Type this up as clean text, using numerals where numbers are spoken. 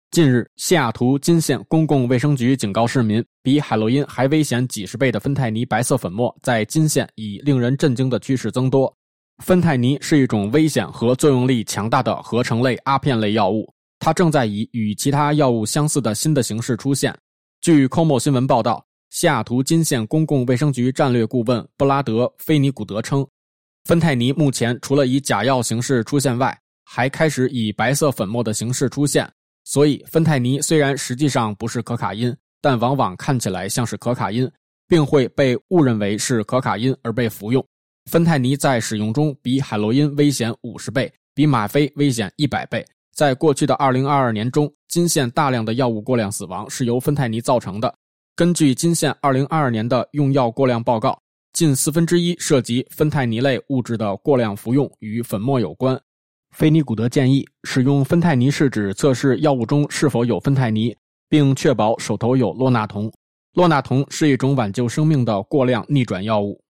近日，西雅图金县公共卫生局警告市民，比海洛因还危险几十倍的芬太尼白色粉末在金县以令人震惊的趋势增多。芬太尼是一种危险和作用力强大的合成类阿片类药物，它正在以与其他药物相似的新的形式出现。据 COMO 新闻报道，西雅图金县公共卫生局战略顾问布拉德·菲尼古德称，芬太尼目前除了以假药形式出现外，还开始以白色粉末的形式出现。所以芬太尼虽然实际上不是可卡因，但往往看起来像是可卡因，并会被误认为是可卡因而被服用。芬太尼在使用中比海洛因危险50倍，比吗啡危险100倍。在过去的2022年中，金县大量的药物过量死亡是由芬太尼造成的。根据金县2022年的用药过量报告，近1/4涉及芬太尼类物质的过量服用与粉末有关。菲尼古德建议使用芬太尼试纸测试药物中是否有芬太尼，并确保手头有洛纳酮。洛纳酮是一种挽救生命的过量逆转药物。